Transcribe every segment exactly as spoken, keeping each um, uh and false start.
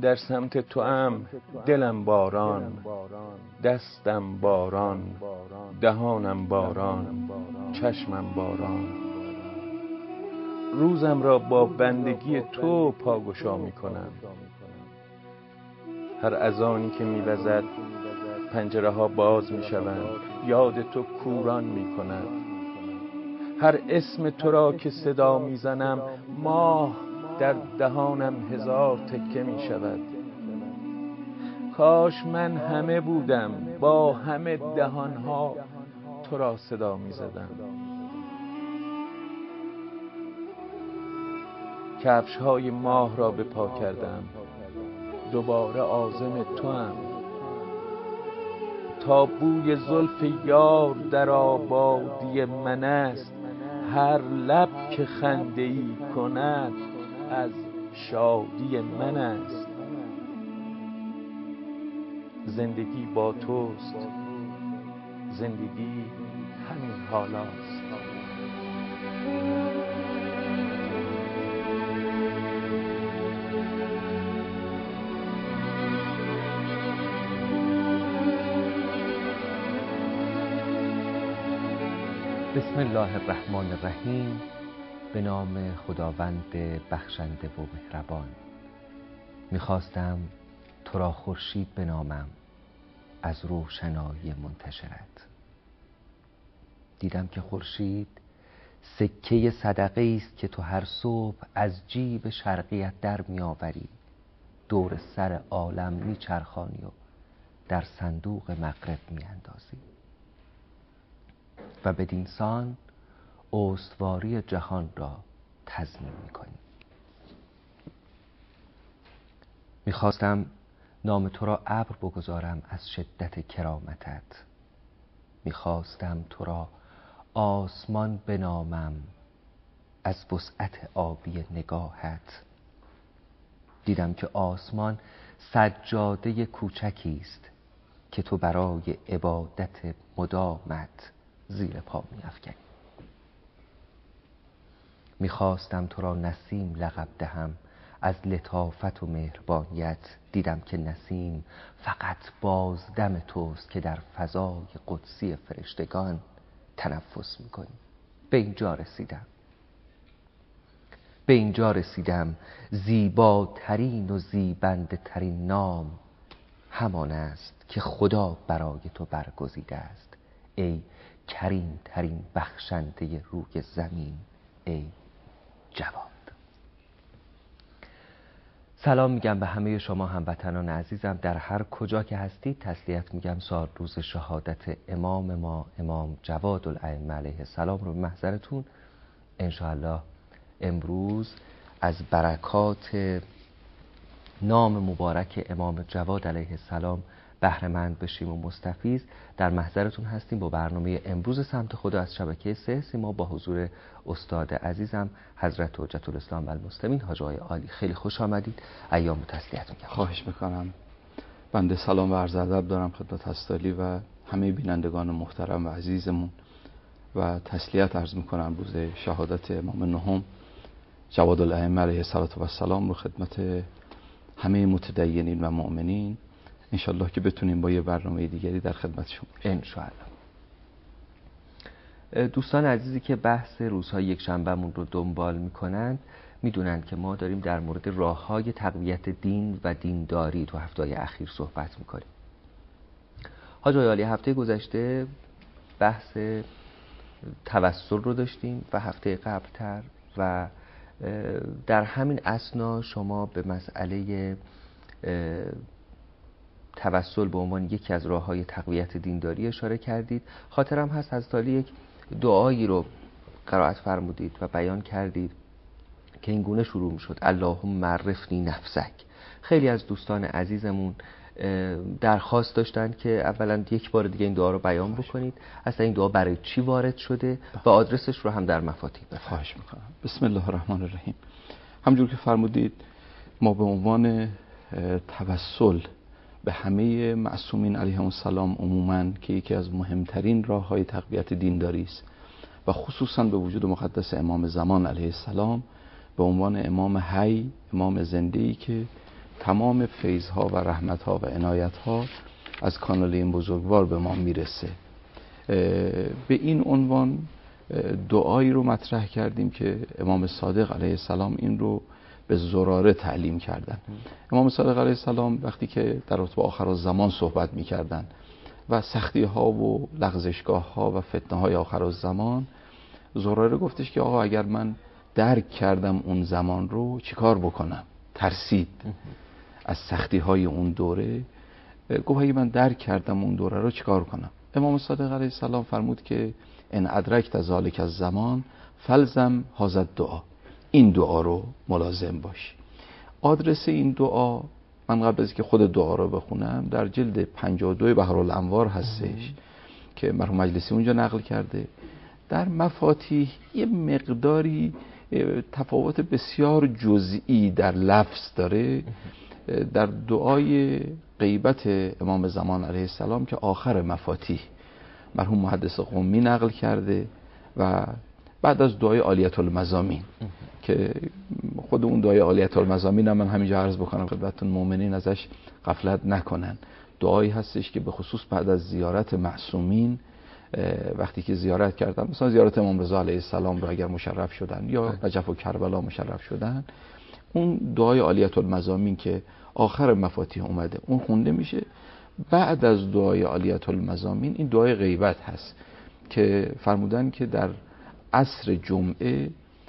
در سمت تو ام دلم باران، دستم باران، دهانم باران، چشمم باران. روزم را با بندگی تو پاگشا می کنم. هر اذانی که می وزد پنجره ها باز می شوند، یاد تو کوران می کند. هر اسم تو را که صدا می زنم، ماه در دهانم هزار تکه می شود. کاش من همه بودم، با همه دهانها تو را صدا می زدم. کفش های ماه را به پا کردم، دوباره عازم تو ام. تا بوی زلف یار در آبادی من است، هر لب که خنده ای کند از شادی من است. زندگی با توست، زندگی همین حالاست. بسم الله الرحمن الرحیم. به نام خداوند بخشنده و مهربان. میخواستم تو را خورشید بنامم از روشنایی منتشرت. دیدم که خورشید سکه صدقه است که تو هر صبح از جیب شرقیت در میآوری، دور سر عالم میچرخانی و در صندوق مغرب میاندازی و بدین سان استواری جهان را تضمین میکنی. میخواستم نام تو را ابر بگذارم از شدت کرامتت. میخواستم تو را آسمان بنامم از وسعت آبی نگاهت. دیدم که آسمان سجاده کوچکی است که تو برای عبادت مدامت زیر پا می‌افکنی. میخواستم تو را نسیم لقب دهم از لطافت و مهربانیت. دیدم که نسیم فقط بازدم توست که در فضای قدسی فرشتگان تنفس میکنی. به اینجا رسیدم به اینجا رسیدم زیباترین و زیبنده ترین نام همان است که خدا برای تو برگزیده است. ای کریم ترین بخشنده روی زمین، ای جواد. سلام میگم به همه شما هموطنان عزیزم در هر کجا که هستید. تسلیت میگم سال روز شهادت امام ما امام جواد الائمه علیه السلام رو به محضرتون. انشاءالله امروز از برکات نام مبارک امام جواد علیه السلام بهره مند بشیم و مستفیض. در محضرتون هستیم با برنامه امروز سمت خدا از شبکه سه سیما با حضور استاد عزیزم حضرت حجت الاسلام و المسلمین حاج آقای عالی. خیلی خوش آمدید. ایام و تسلیت میگم. خواهش میکنم. بنده سلام و عرض ادب دارم خدمت حضرت و همه بینندگان محترم و عزیزمون و تسلیت عرض میکنم روز شهادت امام نهم جواد الائمه علیه السلام رو خدمت همه متدینین و مؤمنین. انشالله که بتونیم با یه برنامه دیگری در خدمتشون باشیم انشالله. دوستان عزیزی که بحث روزهای یک شنبهمون رو دنبال میکنند میدونند که ما داریم در مورد راههای تقویت دین و دینداری تو هفته‌های اخیر صحبت میکنیم. حاج آقای عالی هفته گذشته بحث توسل رو داشتیم و هفته قبلتر و در همین اثنا شما به مسئله توسل به عنوان یکی از راه‌های تقویت دینداری اشاره کردید. خاطرم هست از تالی یک دعایی رو قرائت فرمودید و بیان کردید که این گونه شروع می‌شد: اللهم عرفنی نفسک. خیلی از دوستان عزیزمون درخواست داشتن که اولا یک بار دیگه این دعا رو بیان بکنید، اصلا این دعا برای چی وارد شده و آدرسش رو هم در مفاتیح بفرمایید. خواهش می‌کنم. بسم الله الرحمن الرحیم. همونجور که فرمودید ما به عنوان توسل به همه معصومین علیهم السلام عموماً که یکی از مهمترین راه‌های تقویت دینداری است و خصوصاً به وجود مقدس امام زمان علیه السلام به عنوان امام حی، امام زنده‌ای که تمام فیضها و رحمتها و عنایتها از کانال این بزرگوار به ما میرسه. به این عنوان دعایی رو مطرح کردیم که امام صادق علیه السلام این رو به زراره تعلیم کردن. امام صادق علیه السلام وقتی که در رتبه آخرالزمان صحبت میکردن و سختی ها و لغزشگاه ها و فتنه های آخرالزمان، زراره گفتش که آقا اگر من درک کردم اون زمان رو چیکار بکنم؟ ترسید از سختی های اون دوره. گفت اگه من درک کردم اون دوره رو چیکار کنم؟ امام صادق علیه السلام فرمود که ان ادرکت ذلک الزمان فلزم هذا دعا، این دعا رو ملازم باش. آدرس این دعا من قبل از که خود دعا رو بخونم در جلد پنجاه و دو بحرالانوار هستش که مرحوم مجلسی اونجا نقل کرده. در مفاتیح یه مقداری تفاوت بسیار جزئی در لفظ داره. در دعای غیبت امام زمان علیه السلام که آخر مفاتیح مرحوم محدث قمی نقل کرده و بعد از دعای عالیة المزامین که خود اون دعای عالیة المزامین هم من همینجا عرض بکنم خدمتتون مؤمنین ازش غفلت نکنن. دعایی هستش که به خصوص بعد از زیارت معصومین وقتی که زیارت کردن، مثلا زیارت امام رضا علیه السلام رو اگر مشرف شدن یا نجف و کربلا مشرف شدن، اون دعای عالیة المزامین که آخر مفاتیح اومده اون خونده میشه. بعد از دعای عالیة المزامین این دعای غیبت هست که فرمودن که در عصر جمعه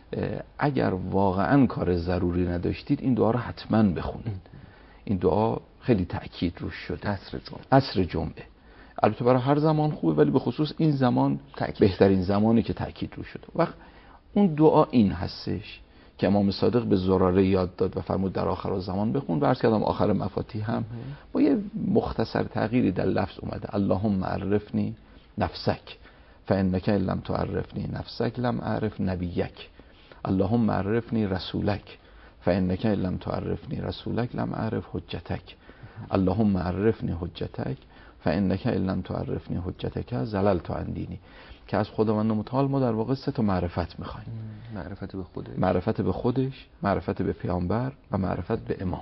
اگر واقعا کار ضروری نداشتید این دعا رو حتما بخونید. این دعا خیلی تأکید روش شده. عصر جمعه. عصر جمعه البته برای هر زمان خوبه ولی به خصوص این زمان تأکید. بهترین زمانی که تأکید روش شده. وقت اون دعا این هستش که امام صادق به زراره یاد داد و فرمود در آخر زمان بخون و عرض کردم آخر مفاتیح هم با یه مختصر تغییری در لفظ اومده. اللهم عرفنی نفسک فانک ان لم تعرفنی نفسک لم اعرف نبیک. اللهم عرفنی رسولک فانک ان لم تعرفنی رسولک لم اعرف حجتک. اللهم عرفنی حجتک فانک ان لم تعرفنی حجتک زللت عن دینی. که از خداوند متعال ما در واقع سه تا معرفت میخوایم. معرفت به خودش، معرفت به خودش، معرفت به پیامبر و معرفت به امام.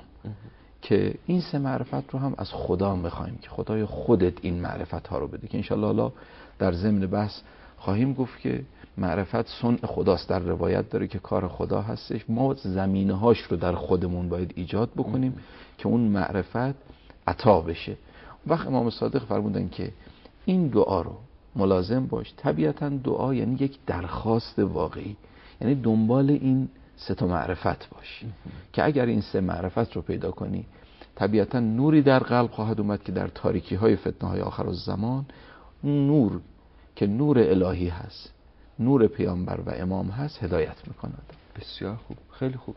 که این سه معرفت رو هم از خدا میخوایم که خدای خودت این معرفت ها رو بده. که انشالله حالا در ضمن بحث خواهیم گفت که معرفت صنع خداست. در روایت داره که کار خدا هستش، ما زمینه هاش رو در خودمون باید ایجاد بکنیم که اون معرفت عطا بشه. وقت امام صادق فرمودن که این دعا رو ملازم باش. طبیعتا دعا یعنی یک درخواست واقعی، یعنی دنبال این سه تا معرفت باش که اگر این سه معرفت رو پیدا کنی طبیعتا نوری در قلب خواهد اومد که در تاریکی های فتنه های آخر الزمان نور که نور الهی هست، نور پیامبر و امام هست، هدایت میکنه. بسیار خوب، خیلی خوب.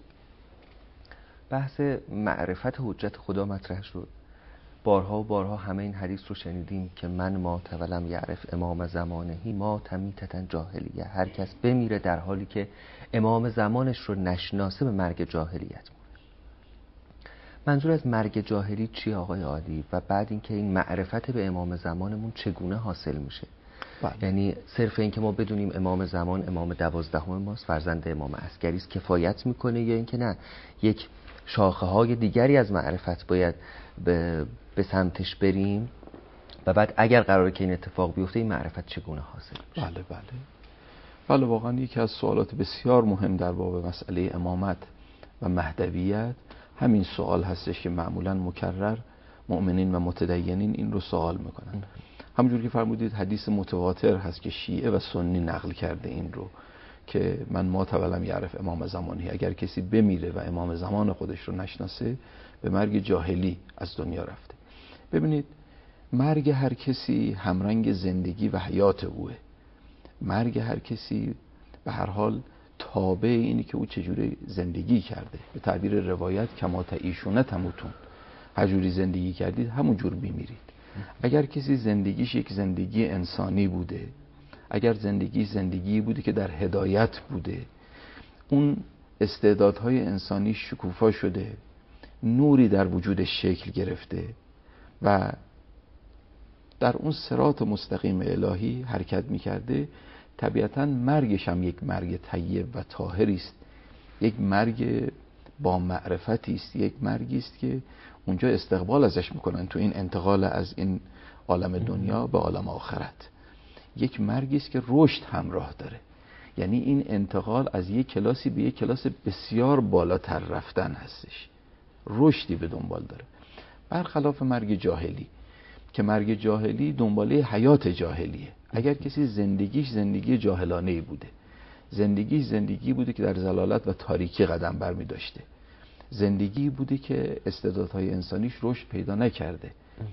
بحث معرفت حجت خدا مطرح شد. بارها و بارها همه این حدیث رو شنیدیم که من مات ولم یعرف امام زمانهی مات میتة جاهلیه. هر کس بمیره در حالی که امام زمانش رو نشناسه به مرگ جاهلیت مرده. منظور از مرگ جاهلی چیه آقای عالی؟ و بعد اینکه این معرفت به امام زمانمون چگونه حاصل میشه؟ بله. یعنی صرف این که ما بدونیم امام زمان امام دوازدهم ماست، فرزند امام عسکری است، کفایت میکنه، یا اینکه نه یک شاخه های دیگری از معرفت باید به, به سمتش بریم و بعد اگر قراره که این اتفاق بیفته این معرفت چگونه حاصل میشه؟ بله بله بله واقعا یکی از سوالات بسیار مهم در باب مسئله امامت و مهدویت همین سوال هستش که معمولا مکرر مؤمنین و متدینین این رو سوال میکنن. همونجور که فرمودید حدیث متواتر هست که شیعه و سنی نقل کرده این رو که من مات ولم یعرف امام زمانی، اگر کسی بمیره و امام زمان خودش رو نشناسه به مرگ جاهلی از دنیا رفته. ببینید مرگ هر کسی همرنگ زندگی و حیات اوه. مرگ هر کسی به هر حال تابع اینی که او چجوری زندگی کرده. به تعبیر روایت کما تعیشون تموتون، هر جوری زندگی کردید همون جور میمیرید. اگر کسی زندگیش یک زندگی انسانی بوده، اگر زندگی زندگی بوده که در هدایت بوده، اون استعدادهای انسانی شکوفا شده، نوری در وجودش شکل گرفته و در اون صراط مستقیم الهی حرکت میکرده، طبیعتا مرگش هم یک مرگ طیب و طاهری است، یک مرگ با معرفتی است، یک مرگی است که اونجا استقبال ازش میکنن تو این انتقال از این عالم دنیا به عالم آخرت. یک مرگی است که رشد همراه داره، یعنی این انتقال از یک کلاسی به یک کلاس بسیار بالاتر رفتن هستش، رشدی به دنبال داره، برخلاف مرگ جاهلی که مرگ جاهلی دنباله حیات جاهلیه. اگر کسی زندگیش زندگی جاهلانه‌ای بوده، زندگیش زندگی بوده که در ضلالت و تاریکی قدم برمی داشته، زندگی بوده که استعدادهای انسانیش رشد پیدا نکرده،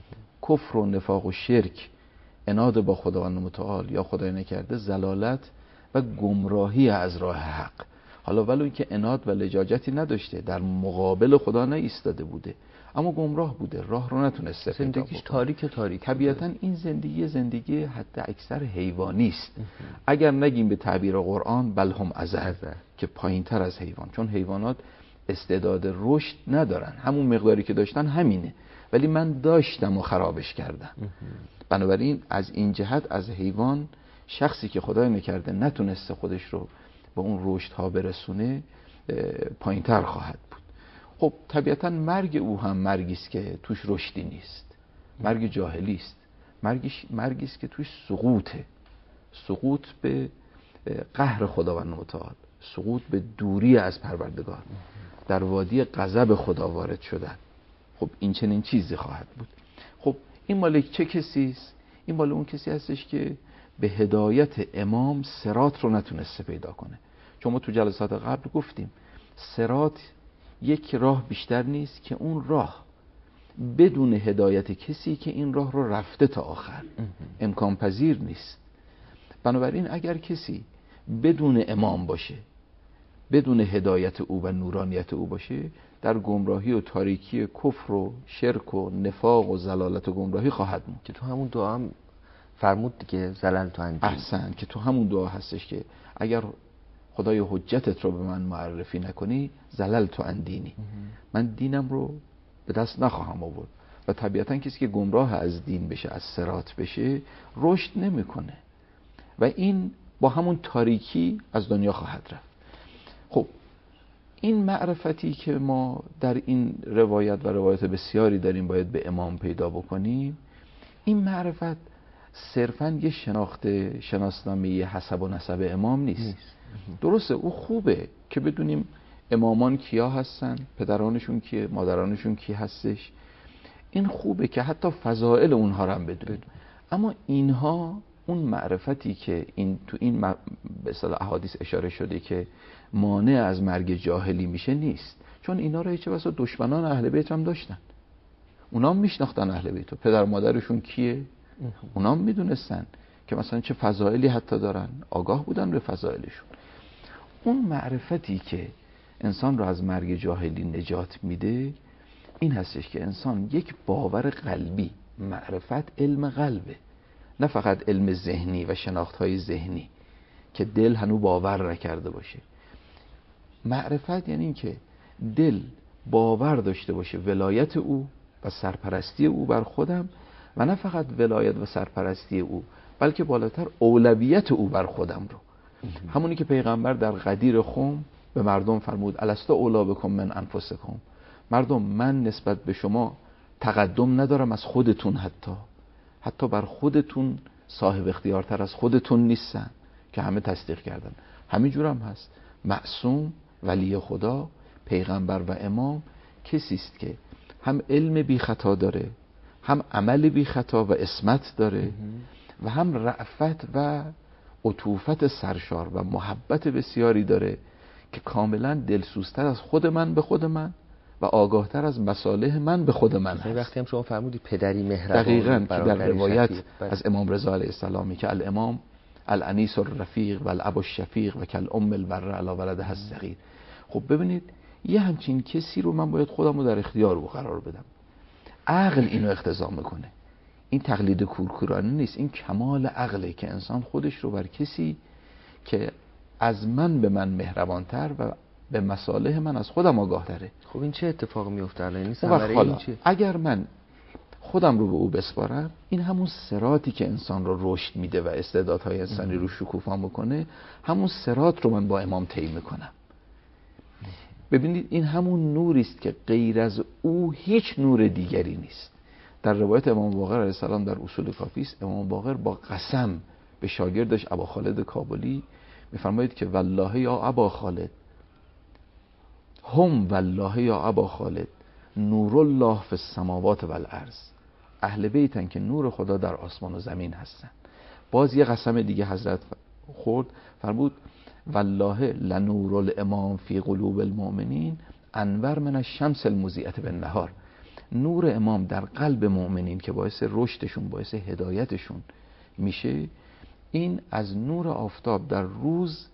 کفر و نفاق و شرک، عناد با خداوند متعال یا خدای نکرده ضلالت و گمراهی از راه حق. حالا ولو اینکه عناد و لجاجتی نداشته، در مقابل خدا نایستاده بوده، اما گمراه بوده، راه رو نتونسته پیدا بکنه، زندگیش تاریک تاریک. طبیعتاً این زندگی زندگی حتی اکثر حیوانی است، اگر نگیم به تعبیر قرآن بل هم اضل، که پایین تر از حیوان، چون حیوانات استعداد رشد ندارن، همون مقداری که داشتن همینه، ولی من داشتم و خرابش کردم. بنابراین از این جهت از حیوان شخصی که خدای نکرده نتونسته خودش رو به اون رشد ها برسونه پایین تر خواهد بود. خب طبیعتاً مرگ او هم مرگی است که توش رشدی نیست، مرگ جاهلی است، مرگش مرگی است که توش سقوطه، سقوط به قهر خداوند متعال، سقوط به دوری از پروردگار، در وادی غضب خدا وارد شدن. خب این چنین چیزی خواهد بود. خب این مال چه کسی است؟ این مال اون کسی هستش که به هدایت امام صراط رو نتونسته پیدا کنه. چون ما تو جلسات قبل گفتیم صراط یک راه بیشتر نیست که اون راه بدون هدایت کسی که این راه رو رفته تا آخر امکان پذیر نیست. بنابراین اگر کسی بدون امام باشه، بدون هدایت او و نورانیت او باشه، در گمراهی و تاریکی کفر و شرک و نفاق و ضلالت و گمراهی خواهد موند، که تو همون دعا هم فرمود دیگه زلل تو اندی. احسن، که تو همون دعا هستش که اگر خدای حجتت رو به من معرفی نکنی زلل تو اندینی، من دینم رو به دست نخواهم آورد. و طبیعتا کسی که گمراه از دین بشه، از صراط بشه، رشد نمیکنه و این با همون تاریکی از دنیا خواهد رفت. خب این معرفتی که ما در این روایت و روایت بسیاری داریم باید به امام پیدا بکنیم، این معرفت صرفاً یه شناخت شناسنامه حسب و نسب امام نیست, نیست. درسته او خوبه که بدونیم امامان کیا هستن، پدرانشون کیه، مادرانشون کی هستش، این خوبه که حتی فضائل اونها رو هم بدونیم. اما اینها اون معرفتی که این تو این م... به اصطلاح احادیث اشاره شده که مانع از مرگ جاهلی میشه نیست، چون اینا رو چه بسا دشمنان اهل بیت هم داشتن، اونا هم میشناختن اهل بیت و پدر مادرشون کیه، اونا هم میدونستن که مثلا چه فضائلی حتی دارن، آگاه بودن به فضائلشون. اون معرفتی که انسان رو از مرگ جاهلی نجات میده این هستش که انسان یک باور قلبی، معرفت علم قلبه، نه فقط علم ذهنی و شناخت‌های ذهنی که دل هنوز باور نکرده باشه. معرفت یعنی این که دل باور داشته باشه ولایت او و سرپرستی او بر خودم، و نه فقط ولایت و سرپرستی او بلکه بالاتر اولویت او بر خودم رو. همونی که پیغمبر در غدیر خم به مردم فرمود الستا اولا بکم من انفسکم، مردم من نسبت به شما تقدم ندارم از خودتون، حتی حتی بر خودتون صاحب اختیارتر از خودتون نیستن، که همه تصدیق کردن. همینجور هم هست معصوم، ولی خدا، پیغمبر و امام کسی است که هم علم بی خطا داره، هم عمل بی خطا و عصمت داره و هم رأفت و عطوفت سرشار و محبت بسیاری داره که کاملا دلسوزتر از خود من به خود من و آگاهتر از مصالح من به خود من هست. وقتی هم شما فرمودید پدری مهربان، دقیقاً که در روایت از امام رضا علیه السلامی که الامام الانیس الرفیق و الاب الشفیق و کل ام البر علی ولدها الصغیر. خب ببینید یه همچین کسی رو من باید خودم رو در اختیار او قرار بدم. عقل اینو اقتضا میکنه، این تقلید کورکورانه نیست، این کمال عقله که انسان خودش رو بر کسی که از من به من مهربانتر و به مصالح من از خودم آگاه تره. خب این چه اتفاق میفته الان؟ این ثمره این چه؟ اگر من خودم رو به او بسپارم، این همون صراطی که انسان رو رشد میده و استعدادهای انسانی رو شکوفا میکنه، همون صراط رو من با امام طی میکنم. ببینید این همون نوری است که غیر از او هیچ نور دیگری نیست. در روایت امام باقر علیه السلام در اصول کافی است، امام باقر با قسم به شاگردش ابا خالد کابلی میفرماید که والله یا ابا خالد، هم والله یا ابا خالد نور الله فی السماوات و الارض، اهل بیتن که نور خدا در آسمان و زمین هستن. باز یه قسم دیگه حضرت خورد، فرمود والله لنور الامام فی قلوب المؤمنین انور من الشمس المضیئة بالنهار. نور امام در قلب مؤمنین که باعث رشدشون، باعث هدایتشون میشه، این از نور آفتاب در روز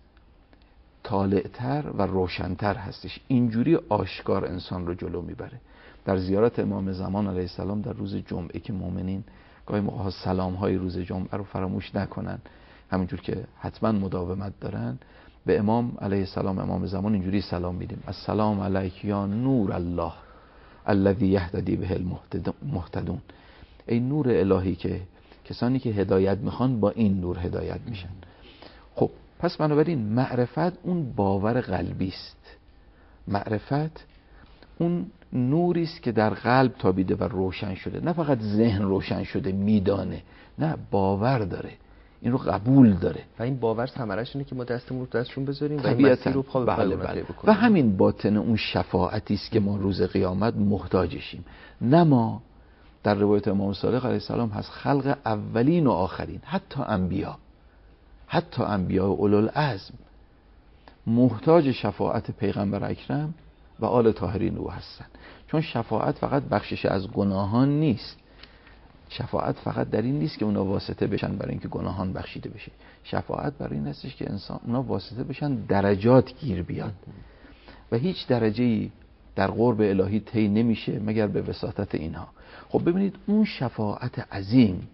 طالعتر و روشنتر هستش. اینجوری آشکار انسان رو جلو میبره. در زیارت امام زمان علیه السلام در روز جمعه که مؤمنین گاهی موقع ها سلام های روز جمعه رو فراموش نکنن، همینجور که حتما مداومت دارن، به امام علیه السلام، امام زمان، اینجوری سلام میدیم: السلام علیک یا نور الله الذی یهتدی به المهتدون. ای نور الهی که کسانی که هدایت میخوان با این نور هدایت میشن. خب پس بنابراین معرفت اون باور قلبی است. معرفت اون نوری است که در قلب تابیده و روشن شده. نه فقط ذهن روشن شده میدانه، نه، باور داره، این رو قبول داره. و این باور ثمرش اینه که ما دستمون رو دستشون بذاریم و این طبیعتاً مسیر رو پا به بله پا بله. بکنیم. و همین باطن اون شفاعتی است که ما روز قیامت محتاجشیم. نه ما. در روایت امام صادق علیه السلام هست خلق اولین و آخرین، حتی انبیا، حتی انبیا و اولوالعزم محتاج شفاعت پیغمبر اکرم و آل طاهرین او هستن. چون شفاعت فقط بخشش از گناهان نیست. شفاعت فقط در این نیست که اونا واسطه بشن برای اینکه گناهان بخشیده بشه. شفاعت برای این هستش که انسان اونا واسطه بشن درجات گیر بیاد و هیچ درجه‌ای در قرب الهی طی نمیشه مگر به وساطت اینها. خب ببینید اون شفاعت عظیم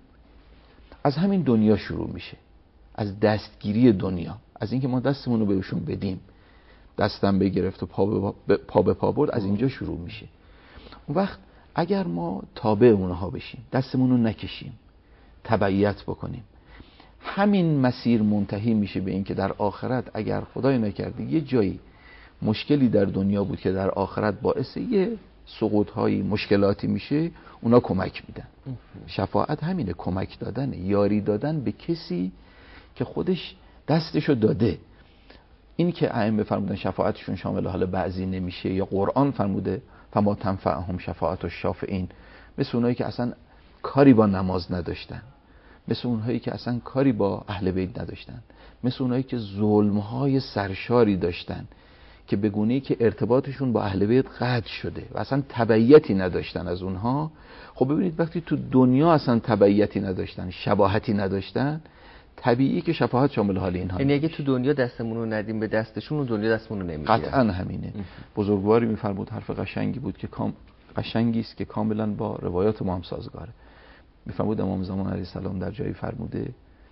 از همین دنیا شروع میشه، از دستگیری دنیا، از اینکه ما دستمون رو بهشون بدیم، دستم بگرفت و پا به پا, به پا برد، از اینجا شروع میشه. اون وقت اگر ما تابع اونها بشیم، دستمون رو نکشیم، تبعیت بکنیم، همین مسیر منتهی میشه به این که در آخرت اگر خدای نکرده یه جایی مشکلی در دنیا بود که در آخرت باعث یه سقوط‌هایی، مشکلاتی میشه، اونا کمک میدن. شفاعت همینه، کمک دادن، یاری دادن به کسی که خودش دستشو داده. این که ائمه فرمودن شفاعتشون شامل حال بعضی نمیشه، یا قرآن فرموده فما تنفعهم شفاعت الشافعین، مثل اونایی که اصلا کاری با نماز نداشتن، مثل اونایی که اصلا کاری با اهل بیت نداشتن، مثل اونایی که ظلم‌های سرشاری داشتن که به گونه‌ای که ارتباطشون با اهل بیت قطع شده و اصلا تبعیتی نداشتن از اونها. خب ببینید وقتی تو دنیا اصلا تبعیتی نداشتن، شباهتی نداشتن، طبیعی که شفاعت شامل حال اینها. یعنی اگه تو دنیا دستمون رو ندیم به دستشون، اون دنیا دستمون رو نمیگیره. قطعا همینه. بزرگواری میفرمود، حرف قشنگی بود که کام قشنگی است که کاملا با روایات ما هم سازگاره. میفرمود امام زمان علیه السلام در جایی فرموده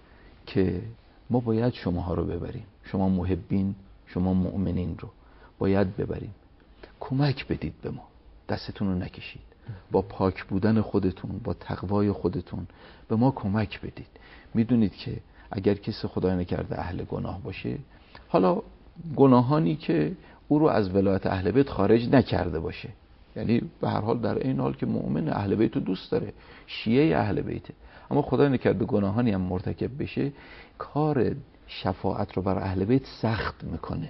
که ما باید شماها رو ببریم، شما محبین، شما مؤمنین رو باید ببریم، کمک بدید به ما، دستتون رو نکشید، با پاک بودن خودتون، با تقوای خودتون به ما کمک بدید. میدونید که اگر کسی خدای نکرده اهل گناه باشه، حالا گناهانی که او رو از ولایت اهل بیت خارج نکرده باشه، یعنی به هر حال در این حال که مؤمن اهل بیت رو دوست داره، شیعه اهل بیته، اما خدای نکرده گناهانی هم مرتکب بشه، کار شفاعت رو بر اهل بیت سخت میکنه.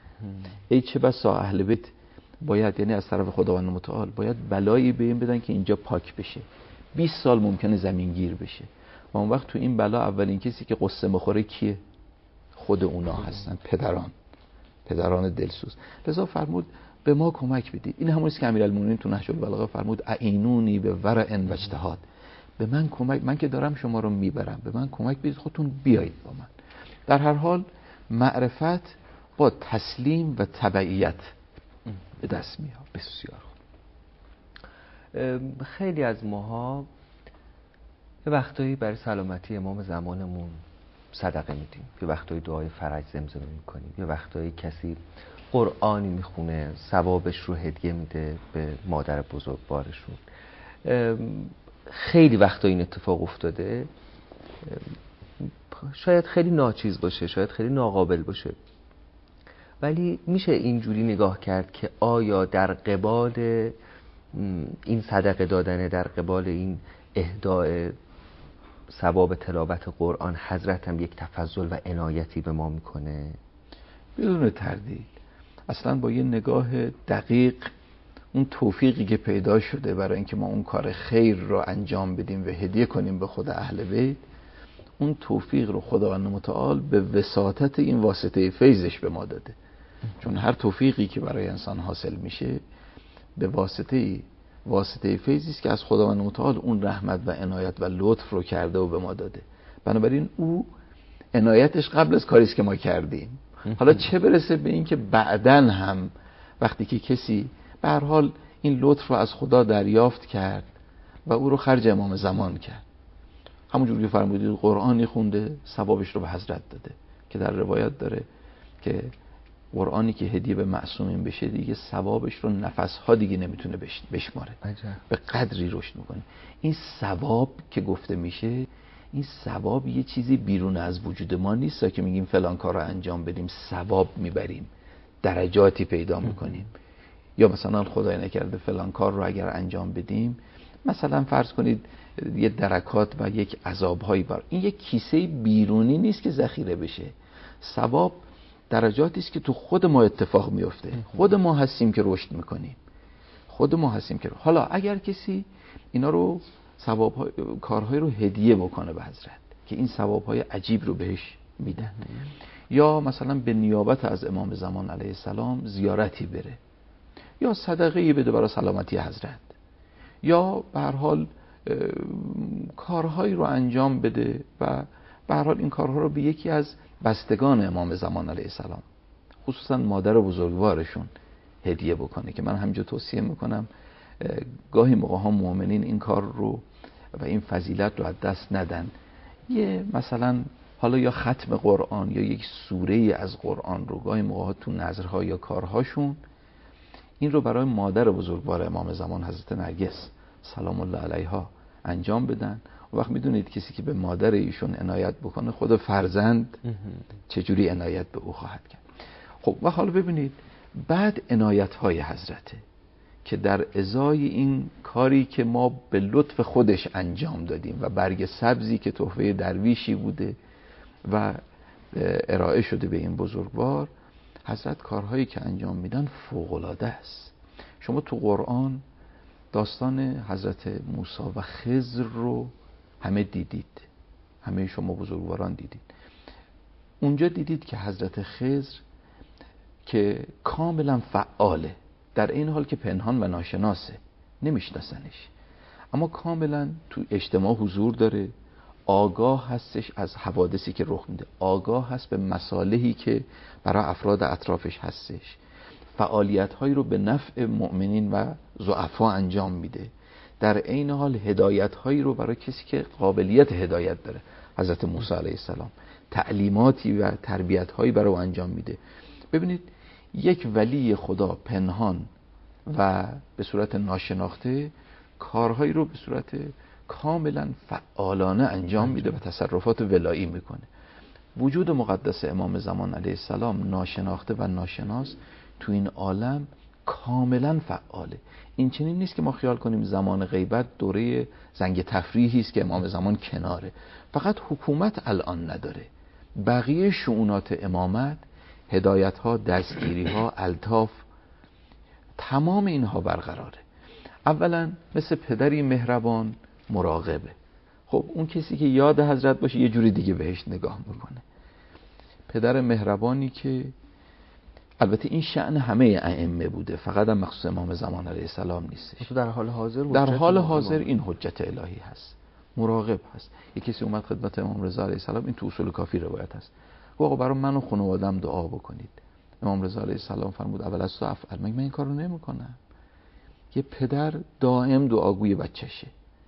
ای چه بسا اهل بیت باید، یعنی از طرف خداوند متعال باید بلایی به این بدن که اینجا پاک بشه، بیست سال ممکنه زمینگیر بشه و اون وقت تو این بلا اولین کسی که قصه مخوره کیه؟ خود اونا هستن، پدران، پدران دلسوز. لذا فرمود به ما کمک بدید. این همونیست که امیرالمومنین تو نهج البلاغه فرمود اعینونی به ورع و اجتهاد، به من کمک، من که دارم شما رو میبرم، به من کمک بدید، خودتون بیایید با من. در هر حال معرفت با تسلیم و تبعیت به دست میاد. بسیار خوب. خیلی از ماها یه وقتایی برای سلامتی امام زمانمون صدقه میدیم، یه وقتایی دعای فرج زمزمه میکنیم، یه وقتایی کسی قرآنی میخونه ثوابش رو هدیه میده به مادر بزرگوارشون. خیلی وقتا این اتفاق افتاده، شاید خیلی ناچیز باشه، شاید خیلی ناقابل باشه، ولی میشه اینجوری نگاه کرد که آیا در قبال این صدقه دادن، در قبال این اهداء ثواب تلاوت قرآن، حضرت هم یک تفضل و عنایتی به ما میکنه؟ بدون تردید. اصلا با یه نگاه دقیق اون توفیقی که پیدا شده برای اینکه ما اون کار خیر رو انجام بدیم و هدیه کنیم به خود اهل بیت، اون توفیق رو خداوند متعال به وساطت این واسطه فیضش به ما داده. چون هر توفیقی که برای انسان حاصل میشه به واسطه واسطه فیضی است که از خداوند متعال اون رحمت و عنایت و لطف رو کرده و به ما داده. بنابراین او عنایتش قبل از کاری است که ما کردیم. حالا چه برسه به این که بعدن هم وقتی که کسی به هر حال این لطف رو از خدا دریافت کرد و او رو خرج امام زمان کرد، همونجور که فرمودید قرآنی خونده ثوابش رو به حضرت داده، که در روایت داره که قرآنی که هدیه به معصومین بشه دیگه ثوابش رو نفسها دیگه نمیتونه بشماره، به قدری رشد میکنه. این ثواب که گفته میشه، این ثواب یه چیزی بیرون از وجود ما نیست که میگیم فلان کار رو انجام بدیم ثواب میبریم، درجاتی پیدا میکنیم. یا مثلا خدای نکرده فلان کار رو اگر انجام بدیم، مثلا فرض کنید یه درکات و یک عذابهایی بر این یک کیسه بیرونی نیست که ذخیره بشه. ثواب درجاتی است که تو خود ما اتفاق میفته، خود ما هستیم که رشد میکنیم، خود ما هستیم که. حالا اگر کسی اینا رو ثواب‌های کارهای رو هدیه بکنه به حضرت که این ثواب‌های عجیب رو بهش میدن، یا مثلا به نیابت از امام زمان علیه السلام زیارتی بره، یا صدقه‌ای بده برای سلامتی حضرت، یا به هر حال کارهایی رو انجام بده و به هر حال این کارها رو به یکی از بستگان امام زمان علیه السلام، خصوصا مادر بزرگوارشون، هدیه بکنه. که من همینجا توصیه میکنم گاهی موقع ها مؤمنین این کار رو و این فضیلت رو از دست ندن. یه مثلا حالا یا ختم قرآن یا یک سوره از قرآن رو گاهی موقع ها تو نظرها یا کارهاشون این رو برای مادر بزرگوار امام زمان حضرت نرگس سلام الله علیها انجام بدن. و وقت میدونید کسی که به مادر ایشون عنایت بکنه، خود فرزند چجوری عنایت به او خواهد کرد. خب و حالا ببینید بعد عنایت های حضرته که در ازای این کاری که ما به لطف خودش انجام دادیم و برگ سبزی که تحفه درویشی بوده و ارائه شده به این بزرگوار، حضرت کارهایی که انجام میدن فوق‌العاده است. شما تو قرآن داستان حضرت موسی و خضر رو همه دیدید، همه شما بزرگواران دیدید. اونجا دیدید که حضرت خضر که کاملا فعاله، در این حال که پنهان و ناشناسه، نمیشناسنش، اما کاملا تو اجتماع حضور داره، آگاه هستش از حوادثی که رخ میده، آگاه هست به مصالحی که برای افراد اطرافش هستش، فعالیت هایی رو به نفع مؤمنین و ضعفا انجام میده، در عین حال هدایت هایی رو برای کسی که قابلیت هدایت داره، حضرت موسی علیه السلام تعلیماتی و تربیت هایی برای او انجام میده. ببینید یک ولی خدا پنهان و به صورت ناشناخته کارهایی رو به صورت کاملا فعالانه انجام میده و تصرفات ولایی میکنه. وجود مقدس امام زمان علیه السلام ناشناخته و ناشناس تو این عالم کاملا فعاله. این چنین نیست که ما خیال کنیم زمان غیبت دوره زنگ تفریحی است که امام زمان کناره. فقط حکومت الان نداره، بقیه شؤونات امامت، هدایت ها، دستگیری ها، الطاف، تمام اینها برقراره. اولا مثل پدری مهربان مراقبه. خب اون کسی که یاد حضرت باشه یه جوری دیگه بهش نگاه میکنه. پدر مهربانی که البته این شأن همه ائمه بوده، فقط هم مخصوص امام زمان علیه السلام نیستش. در حال حاضر در حال حاضر این حجت الهی هست، مراقب هست. یک کسی اومد خدمت امام رضا علیه السلام، این تو اصول کافی روایت هست، آقا برای من و خانواده‌ام دعا بکنید. امام رضا علیه السلام فرمود اول از تو افعل، مگه من این کارو نمیکنم؟ یه پدر دائم دعاگوی بچه‌شه.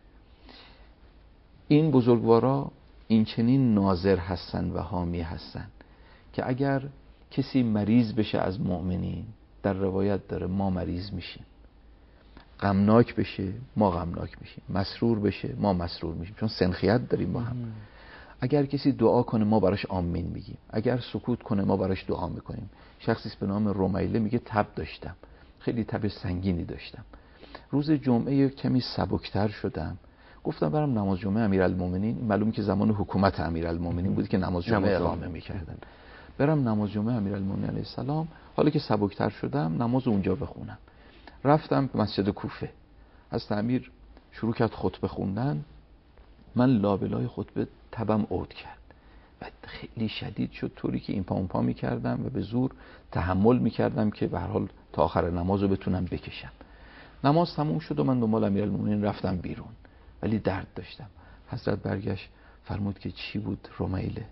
این بزرگوارا این چنین ناظر هستن و حامی هستن که اگر کسی مریض بشه از مؤمنین، در روایت داره ما مریض میشیم، غمناک بشه ما غمناک میشیم، مسرور بشه ما مسرور میشیم، چون سنخیت داریم با هم. اگر کسی دعا کنه ما براش آمین میگیم، اگر سکوت کنه ما براش دعا میکنیم. شخصی به نام رومیله میگه تب داشتم، خیلی تب سنگینی داشتم. روز جمعه کمی سبکتر شدم، گفتم برم نماز جمعه امیرالمومنین. معلوم که زمان حکومت امیرالمومنین بود که نماز جمعه اقامه میکردن. برم نماز جمعه امیرالمومنین علیه السلام، حالا که سبکتر شدم نماز اونجا بخونم. رفتم به مسجد کوفه، از تعمیر شروع کرد خطبه خوندن. من لابلای خطبه تبم عود کرد و خیلی شدید شد، طوری که این پا اون پا میکردم و به زور تحمل میکردم که به هر حال تا آخر نماز رو بتونم بکشم. نماز تموم شد و من دنبال امیرالمومنین رفتم بیرون، ولی درد داشتم. حضرت برگشت فرمود که چی بود رمیله؟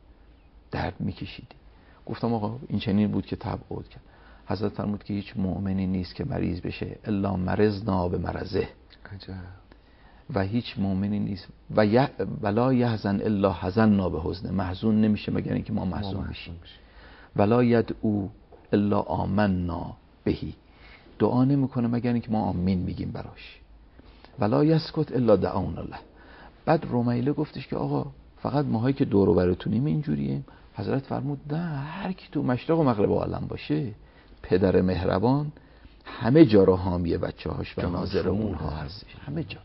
درد میکشیدی؟ گفتم آقا این چنین بود که تب عود کرد. حضرت فرمود که هیچ مؤمنی نیست که مریض بشه الا مرضنا به مرضه. عجب. و هیچ مؤمنی نیست و ی... ولا یحزن الا حزننا به حزن، محزون نمیشه مگر اینکه ما محزون میشیم. ولا یدعو الا آمنا بهی، دعا نمیکنه مگر اینکه ما آمین میگیم براش. ولا یسکت الا دعونا له. بعد رمیله گفتش که آقا فقط ماهایی که دور و برتونیم اینجوریم؟ حضرت فرمود نه، هر کی تو مشرق و مغرب عالم باشه پدر مهربان همه جا رو حامی بچه‌هاش و ناظر اونها هستش، همه جا.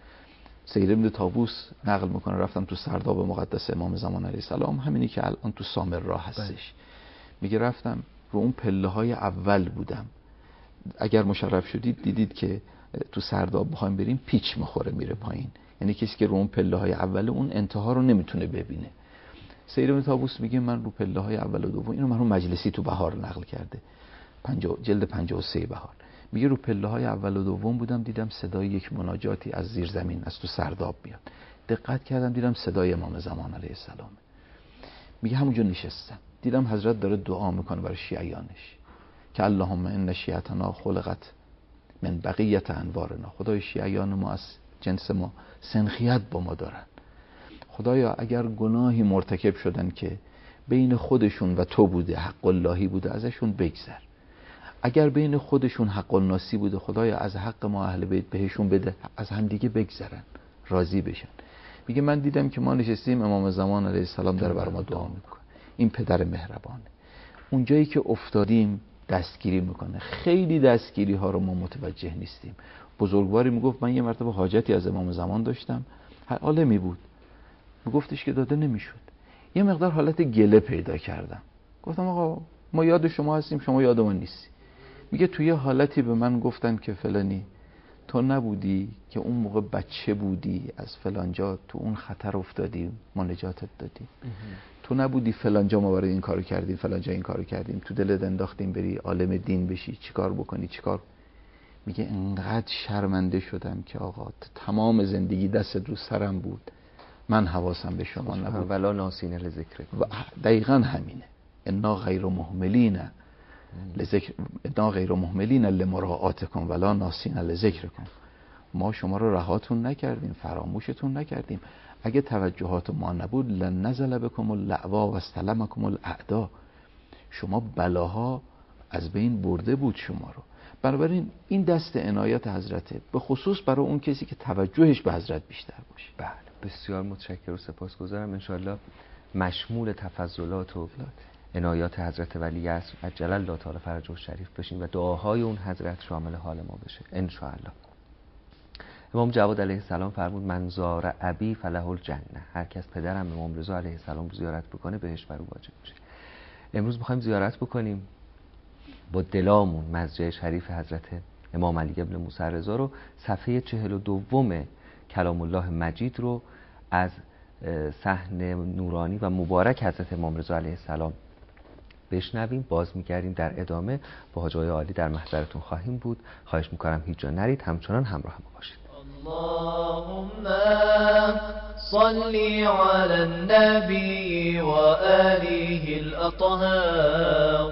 سید ابن طاووس نقل میکنه رفتم تو سرداب مقدس امام زمان علیه السلام، همینی که الان تو سامرا هستش. میگه رفتم رو اون پله های اول بودم. اگر مشرف شدید دیدید که تو سرداب بخوایم بریم پیچ مخوره میره پایین، یعنی کسی که رو اون پله های اول اون انتها رو نمیتونه ببینه. سید ابن طاووس میگه من رو پله های اول و دوم، اینو مرحوم مجلسی تو بهار نقل کرده، پنجاه جلد پنجاه و سه بهار، میگه رو پله های اول و دوم بودم دیدم صدای یک مناجاتی از زیر زمین از تو سرداب میاد. دقت کردم دیدم صدای امام زمان علیه السلام. میگه همونجا نشستم دیدم حضرت داره دعا میکنه برای شیعیانش که اللهم ان شیعتنا خلقت من بقیت انوارنا، خدای شیعیان ما از جنس ما سنخیت با ما دارن. خدایا اگر گناهی مرتکب شدن که بین خودشون و تو بوده، حق اللهی بوده، ازشون بگذر. اگر بین خودشون حق الناسی بوده، خدایا از حق ما اهل بیت بهشون بده، از هم دیگه بگذرن، راضی بشن. میگه من دیدم که ما نشستیم امام زمان علیه السلام داره برای ما دعا میکنه، این پدر مهربانه. اونجایی که افتادیم دستگیری میکنه. خیلی دستگیری ها رو ما متوجه نیستیم. بزرگواری میگفت من یه مرتبه حاجتی از امام زمان داشتم، عالمی بود، میگفتش که داده نمیشد. یه مقدار حالت گله پیدا کردم، گفتم آقا ما یاد شما هستیم شما یاد ما نیستی. میگه توی حالتی به من گفتن که فلانی تو نبودی که اون موقع بچه بودی از فلانجا تو اون خطر افتادی ما نجاتت دادیم، تو نبودی فلانجا ما برای این کارو کردیم فلانجا این کارو کردیم، تو دلت انداختیم بری عالم دین بشی چیکار بکنی چیکار. میگه انقدر شرمنده شدم که آقا تمام زندگی دست رو سرم بود، من حواسم به شما نبود. ولا ناسین لذکر. و دقیقاً همینه، انا غیر مهملین لذکر، انا غیر مهملین لمراعاتکم ولا ناسین لذکرکم. ما شما رو رهاتون نکردیم، فراموشتون نکردیم. اگه توجهات ما نبود لنزل بكم اللعوا و استلمکم الاعدا، شما بلاها از بین برده بود شما رو. بنابراین این دست عنایت حضرته، به خصوص برای اون کسی که توجهش به حضرت بیشتر باشه. بله بسیار متشکرم و سپاسگزارم. انشالله مشمول تفضلات و عنایات حضرت ولی عصر عجل الله تعالی فرجه شریف بشیم و دعاهای اون حضرت شامل حال ما بشه انشالله. امام جواد علیه السلام فرمود من زار ابی فله الجنه، هر کس پدرم امام رضا علیه السلام زیارت بکنه بهش بر او واجب میشه. امروز میخوایم زیارت بکنیم با دلامون مسجد شریف حضرت امام علی ابن موسی رضا رو. صفحه چهل و دوم کلام الله مجید رو از صحن نورانی و مبارک حضرت امام رضا علیه السلام بشنویم. باز میگردیم در ادامه با حاج آقای عالی در محضرتون خواهیم بود. خواهش میکنم هیچ جا نرید، همچنان همراه ما باشید. اللهم صل على النبي وآله الأطهار.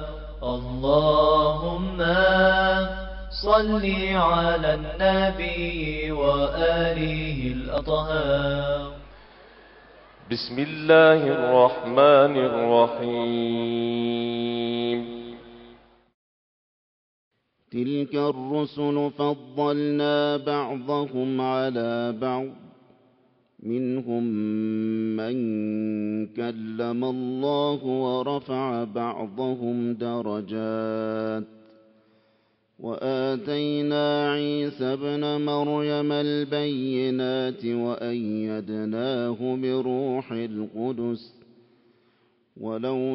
اللهم صل على النبي وآله الأطهار. بسم الله الرحمن الرحيم. تلك الرسل فضلنا بعضهم على بعض منهم من كلم الله ورفع بعضهم درجات وآتينا عيسى ابن مريم البينات وأيدناه بروح القدس ولو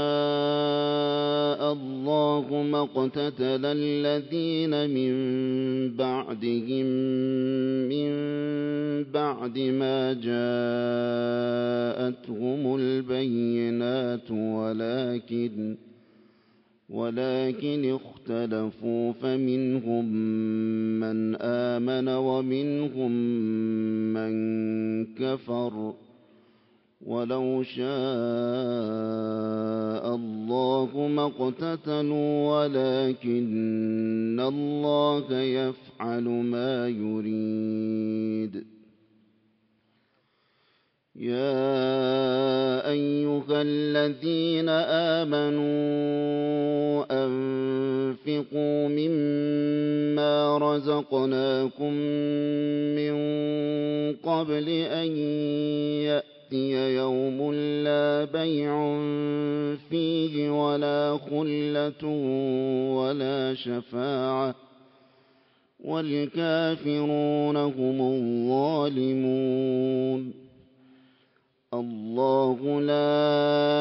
شاء الله ما اقتتل الذين من بعدهم من بعد ما جاءتهم البينات ولكن ولكن اختلفوا فمنهم من آمن ومنهم من كفر ولو شاء الله ما اقتتلوا ولكن الله يفعل ما يريد. يا أيها الذين آمنوا أنفقوا مما رزقناكم من قبل أن يأتي يوم لا بيع فيه ولا خلة ولا شفاعة والكافرون هم الظالمون. الله لا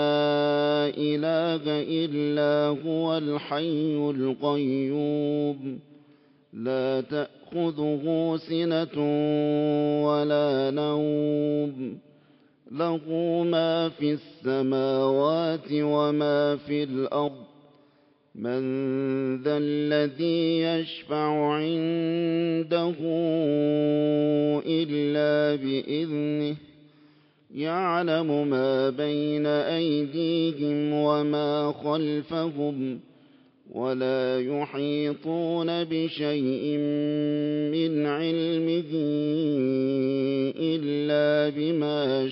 إله إلا هو الحي القيوم لا تأخذه سنة ولا نوم له ما في السماوات وما في الأرض من ذا الذي يشفع عنده إلا بإذنه يعلم ما بين أيديهم وما خلفهم ولا يحيطون بشيء من علمه إلا بما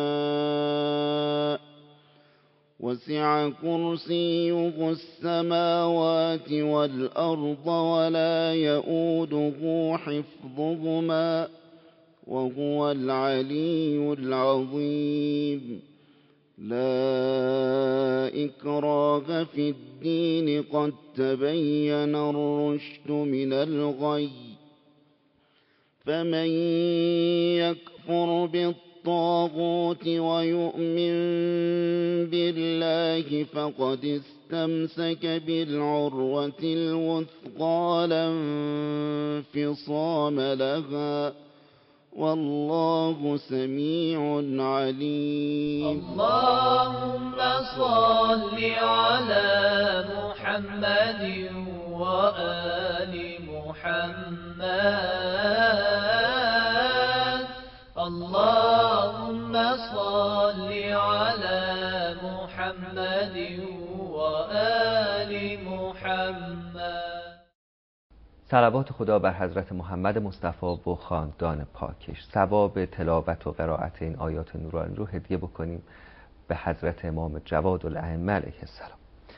شاء وسع كرسيه السماوات والأرض ولا يؤوده حفظهما وهو العلي العظيم. لا إكراه في الدين قد تبين الرشد من الغي فمن يكفر بالطاغوت ويؤمن بالله فقد استمسك بالعروة الوثقى لا انفصام لها والله سميع عليم. اللهم صل على محمد وآل محمد. اللهم صل على محمد وآل محمد. صلوات خدا بر حضرت محمد مصطفی و خاندان پاکش. ثواب تلاوت و قرائت این آیات نورانی رو هدیه بکنیم به حضرت امام جواد الائمه علیه السلام.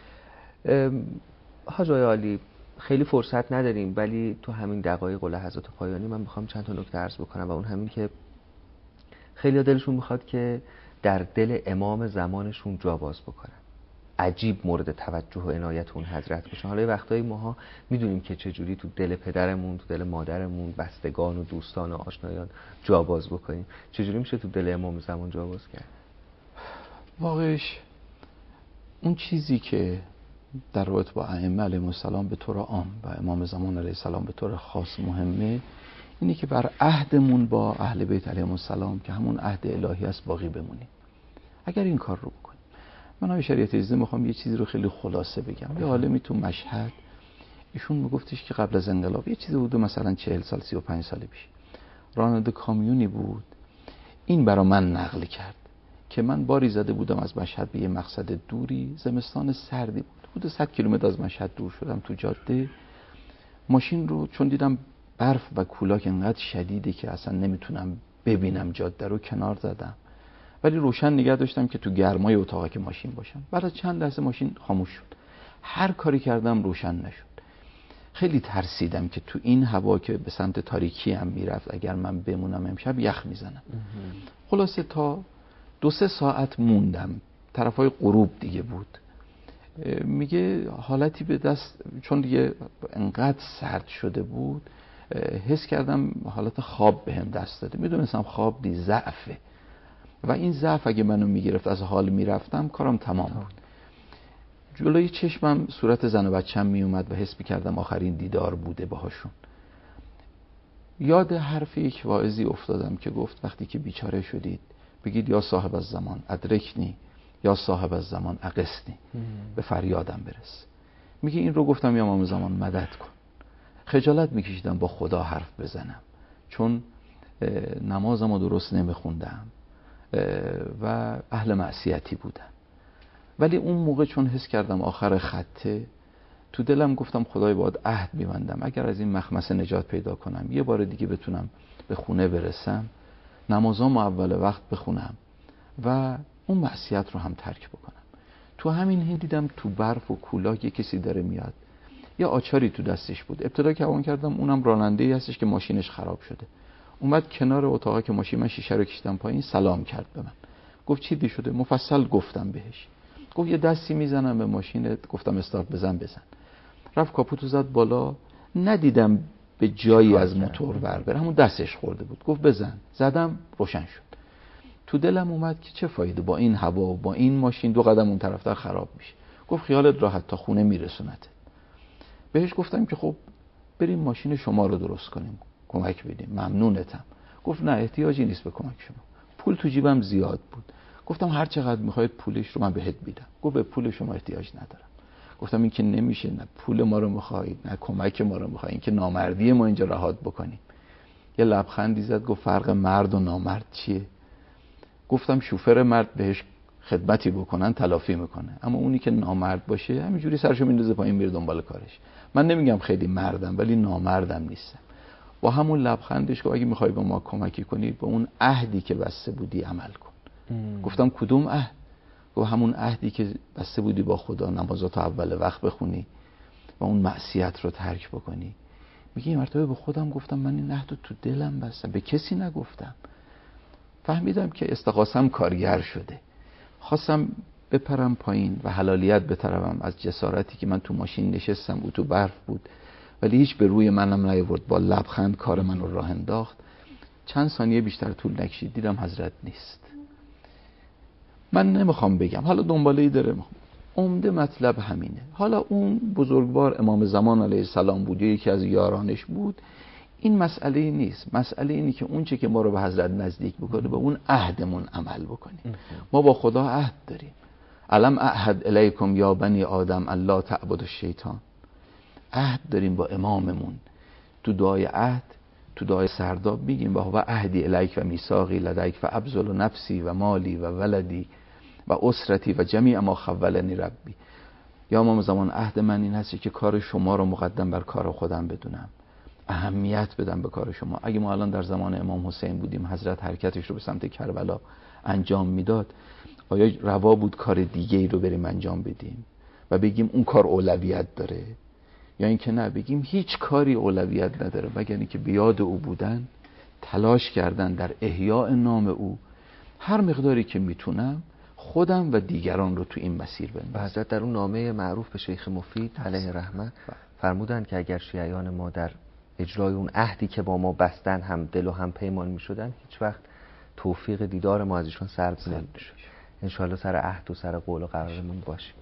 حاج آقای عالی، خیلی فرصت نداریم ولی تو همین دقایق و لحظات پایانی من میخوام چند تا نکته عرض بکنم و اون همین که خیلی دلشون میخواد که در دل امام زمانشون جا باز بکنن، عجیب مورد توجه و عنایت اون حضرت باشن. حالا وقتایی ماها میدونیم که چجوری تو دل پدرمون، تو دل مادرمون، بستگان و دوستان و آشنایان جا باز بکنیم، چجوری میشه تو دل امام زمان جا باز کرد؟ واقعش اون چیزی که در رابطه با ائمه علیهم السلام به طور عام و امام زمان علیه السلام به طور خاص مهمه اینی که بر عهدمون با اهل بیت علیهم السلام که همون عهد الهی است باقی بمونیم. اگر این کار رو بکنیم، من های شریعت اجازه میخوام یه چیزی رو خیلی خلاصه بگم. یه عالمی تو مشهد ایشون میگفتش که قبل از انقلاب یه چیزی بوده مثلا چهل سال سی و پنج سال پیش، راننده کامیونی بود، این برا من نقل کرد که من باری زده بودم از مشهد به یه مقصد دوری، زمستان سردی بود، حدود صد کیلومتر از مشهد دور شدم، تو جاده ماشین رو چون دیدم برف و کولاک انقدر شدیده که اصلا نمیتونم ببینم جاده رو، کنار زدم ولی روشن نگه داشتم که تو گرمای اتاقی که ماشین باشم. بعد از چند لحظه ماشین خاموش شد، هر کاری کردم روشن نشد. خیلی ترسیدم که تو این هوا که به سمت تاریکی هم میرفت اگر من بمونم امشب یخ میزنم. خلاصه تا دو سه ساعت موندم، طرفای غروب دیگه بود. میگه حالتی به دست، چون دیگه انقدر سرد شده بود حس کردم حالت خواب بهم دست داده. میدونستم خواب دی ضعفه و این ضعف اگه منو میگرفت از حال میرفتم کارم تمام بود. جلوی چشمم صورت زن و بچه‌م میومد و حس میکردم آخرین دیدار بوده باهاشون. یاد حرف یک واعظی افتادم که گفت وقتی که بیچاره شدید بگید یا صاحب الزمان ادرکنی یا صاحب الزمان اغثنی، به فریادم برس. میگه این رو گفتم یا امام زمان مدد کن. خجالت میکشیدم با خدا حرف بزنم چون نمازم رو درست نمیخوندم و اهل معصیتی بودم، ولی اون موقع چون حس کردم آخر خطه، تو دلم گفتم خدای باید عهد میبندم اگر از این مخمسه نجات پیدا کنم یه بار دیگه بتونم به خونه برسم، نمازام اول وقت بخونم و اون معصیت رو هم ترک بکنم. تو همین حین دیدم تو برف و کولاک یه کسی داره میاد، یه آچاری تو دستش بود. ابتدا که اون کردم اونم راننده‌ای هستش که ماشینش خراب شده. اومد کنار اتاقا که ماشین من شیشه رو کشیدم پایین، سلام کرد به من، گفت چی دی شده؟ مفصل گفتم بهش. گفت یه دستی میزنم به ماشینت. گفتم استارت بزن بزن. رفت کاپوتو زد بالا، ندیدم به جایی از موتور ور بره، همون دستش خورده بود. گفت بزن. زدم، روشن شد. تو دلم اومد که چه فایده با این هوا و با این ماشین دو قدم اون طرفتر خراب میشه. گفت خیالت راحت تا خونه میرسونته. بهش گفتم که خب بریم ماشین شما رو درست کنیم، کمک بدیم، ممنونتم. گفت نه احتیاجی نیست به کمک شما، پول تو جیبم زیاد بود. گفتم هر چقدر میخواید پولش رو من بهت میدم. گفت به پول شما احتیاج ندارم. گفتم این که نمیشه، نه پول ما رو میخواید نه کمک ما رو میخواید، این که نامردی ما اینجا رهات بکنیم. یه لبخندی زد، گفت فرق مرد و نامرد چیه؟ گفتم شوفر مرد بهش خدمتی بکنن تلافی میکنه، اما اونی که نامرد باشه همینجوری سرشو میندازه پایین میره دنبال کارش. من نمیگم خیلی مردم ولی نامردم نیستم. با همون لبخندش گفت اگه میخوای به ما کمکی کنی به اون عهدی که بسته بودی عمل کن. ام. گفتم کدوم عهد؟ گفت همون عهدی که بسته بودی با خدا، نمازاتو اول وقت بخونی و اون معصیت رو ترک بکنی. میگه این مرتبه به خودم گفتم من این عهدو تو دلم بستم، به کسی نگفتم. فهمیدم که استغاثم کارگر شده. خواستم بپرم پایین و حلالیت بطلبم از جسارتی که من تو ماشین نشستم، او تو برف بود ولی هیچ به روی منم نیاورد، با لبخند کار من رو راه انداخت. چند ثانیه بیشتر طول نکشید دیدم حضرت نیست. من نمیخوام بگم، حالا دنباله‌ای داره، عمده مطلب همینه. حالا اون بزرگوار امام زمان علیه السلام بود، یکی از یارانش بود، این مسئله نیست. مسئله اینه که اون چه که ما رو به حضرت نزدیک بکنه به اون عهدمون عمل بکنیم. ما با خدا عهد داریم. علم اعهد الیکم یا بنی آدم الا تعبدوا الشیطان. عهد داریم با اماممون. تو دعای عهد، تو دعای سرداب میگیم با عهدی الیک و میثاقی لدیک و ابذل نفسی و مالی و ولدی و اسرتی و جمیع ما خولنی ربی. یا امام زمان عهد من این هستی که کار شما رو مقدم بر کار خودم بدونم، اهمیت بدم به کار شما. اگه ما الان در زمان امام حسین بودیم، حضرت حرکتش رو به سمت کربلا انجام میداد، آیا روا بود کار دیگه ای رو بریم انجام بدیم و بگیم اون کار اولویت داره؟ یا اینکه نه بگیم هیچ کاری اولویت نداره مگر اینکه بیاد او بودن، تلاش کردن در احیاء نام او، هر مقداری که میتونم خودم و دیگران رو تو این مسیر بندازم. حضرت در اون نامه معروف به شیخ مفید علیه رحمه فرمودن که اگر شیعیان ما در اجرای اون عهدی که با ما بستن هم دل و هم پیمان میشدن، هیچ وقت توفیق دیدار ما از ایشون سلب نمیشد. انشالله سر عهد و سر قول و قرارمون باشیم.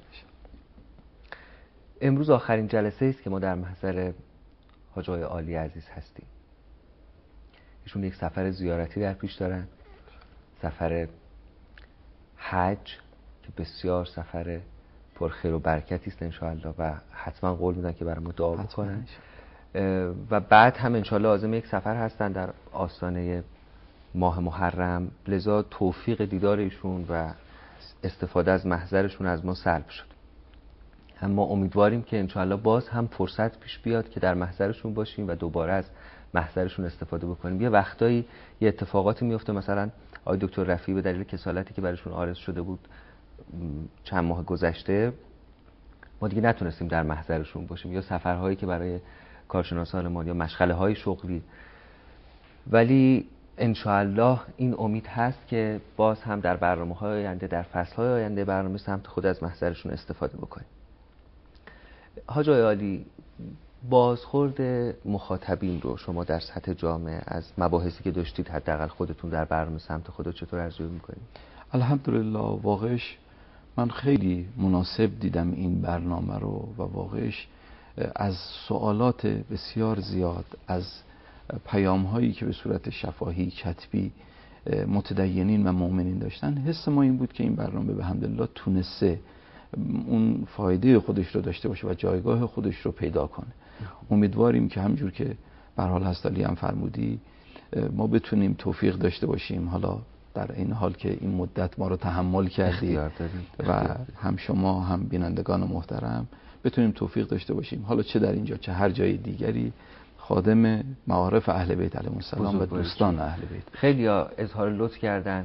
امروز آخرین جلسه است که ما در محضر حاج آقای عالی عزیز هستیم. ایشون یک سفر زیارتی در پیش دارن، سفر حج که بسیار سفر پرخیر و برکتی است انشاءالله و حتما قول میدن که برای ما دعا بکنن و بعد هم انشاءالله عازم یک سفر هستن در آستانه ماه محرم، لذا توفیق دیدار ایشون و استفاده از محضرشون از ما سلب شد. هم ما امیدواریم که انشاءالله باز هم فرصت پیش بیاد که در محضرشون باشیم و دوباره از محضرشون استفاده بکنیم. یه وقتایی یه اتفاقاتی میفته، مثلا آقای دکتر رفیعی به دلیل کسالتی که برایشون عارض شده بود چند ماه گذشته ما دیگه نتونستیم در محضرشون باشیم، یا سفرهایی که برای کارشناسان ما یا مشغله های شغلی. ولی انشاءالله این امید هست که باز هم در برنامه های آینده، در فصل های آینده برنامه سمت خود از محضرشون استفاده بکنیم. حاج آقای عالی، بازخورد مخاطبین رو شما در سطح جامعه از مباحثی که داشتید حداقل خودتون در برنامه سمت خدا چطور ارزیابی میکنید؟ الحمدلله واقعش من خیلی مناسب دیدم این برنامه رو و واقعش از سوالات بسیار زیاد، از پیام هایی که به صورت شفاهی کتبی متدینین و مؤمنین داشتن، حس ما این بود که این برنامه به حمدالله تونسته اون فایده خودش رو داشته باشه و جایگاه خودش رو پیدا کنه. امیدواریم که همجور که به هر حال هستالی هم فرمودی ما بتونیم توفیق داشته باشیم، حالا در این حال که این مدت ما رو تحمل کردید و هم شما هم بینندگان محترم بتونیم توفیق داشته باشیم، حالا چه در اینجا چه هر جای دیگری، خادم معارف اهل بیت علیهم السلام و دوستان اهل بیت. خیلی ها اظهار لطف کردن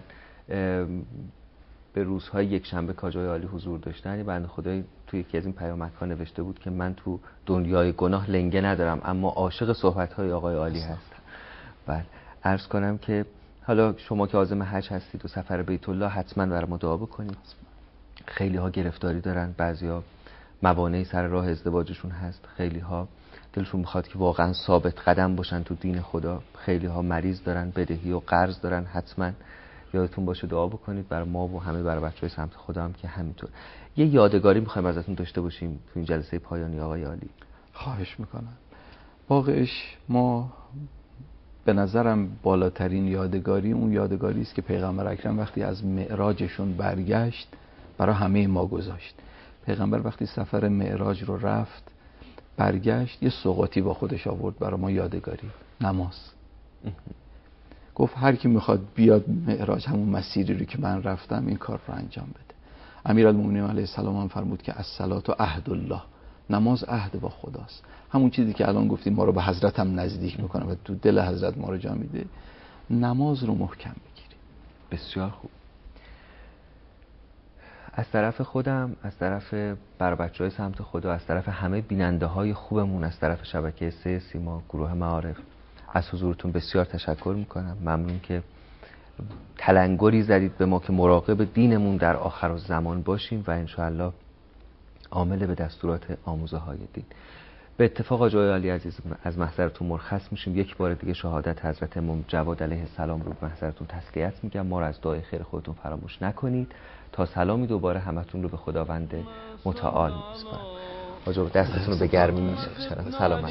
به روزهای یک شنبه کاجای عالی حضور داشتن. بنده خدایی توی یکی از این پیامک‌ها نوشته بود که من تو دنیای گناه لنگه ندارم اما عاشق صحبت‌های آقای عالی هستم. بله، عرض کنم که حالا شما که عازم حج هستید و سفر بیت الله حتما برای ما دعا بکنید. خیلی ها گرفتاری دارن، بعضیا موانعی سر راه ازدواجشون هست، خیلی ها دلشون میخواد که واقعا ثابت قدم باشن تو دین خدا، خیلی ها مریض دارن، بدهی و قرض دارن. حتما یادتون باشه دعا بکنید برای ما و همه برای بچهای سمت خدا هم که همینطور. یه یادگاری میخوایم ازتون داشته باشیم تو این جلسه پایانی آقای عالی. خواهش میکنم. واقعش ما به نظرم بالاترین یادگاری اون یادگاری است که پیغمبر اکرم وقتی از معراجشون برگشت برای همه ما گذاشت. پیغمبر وقتی سفر معراج رو رفت برگشت یه سوغاتی با خودش آورد برای ما یادگاری، نماز. گفت هر کی میخواد بیاد معراج همون مسیری رو که من رفتم این کار رو انجام بده. امیرالمومنین علیه السلام هم فرمود که الصلاة عهد الله، نماز عهد با خداست. همون چیزی که الان گفتیم ما رو به حضرت هم نزدیک میکنه و تو دل حضرت ما رو جا میده. نماز رو محکم بگیریم. بسیار خوب. از طرف خودم، از طرف بر بچهای سمت خدا، از طرف همه بیننده های خوبمون، از طرف شبکه سه سیما گروه معارف از حضورتون بسیار تشکر میکنم. ممنون که تلنگری زدید به ما که مراقب دینمون در آخر الزمان باشیم و انشاءالله عامل به دستورات آموزه های دین. به اتفاق آقای عالی عزیز از محضرتون مرخص میشیم. یک بار دیگه شهادت حضرت امام جواد علیه السلام رو به محضرتون تسلیت میگم. ما رو از دعای خیر خودتون فراموش نکنید. تا سلامی دوباره همتون رو به خداوند متعال میسپارم. آجا دستتون رو به گرمی میشم. سلامت.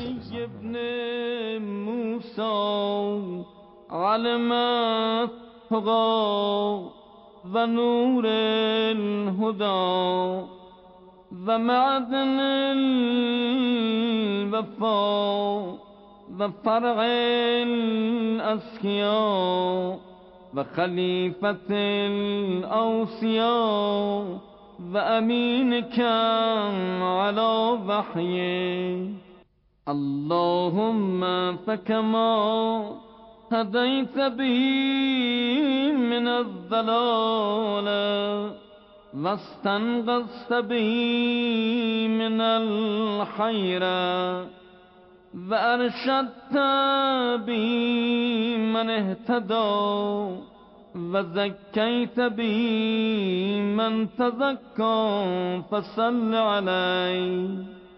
علمت تقا و نور الهدى و معدن الوفا و فرع الاسکیا و خلیفت الاوصیا و امینک علی وحی. اللهم فکما هدیت بی من الضلال و استنقذت بی من الحیرة و ارشدت بی من اهتدى و زکیت بی من تزکى فصل علی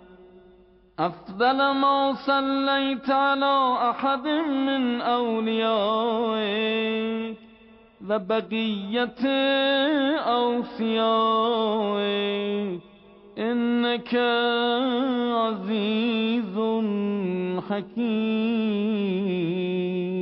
افضل ما صلیت علی احد من اولیائک و بقیت اوصیائک انک عزیز حکیم.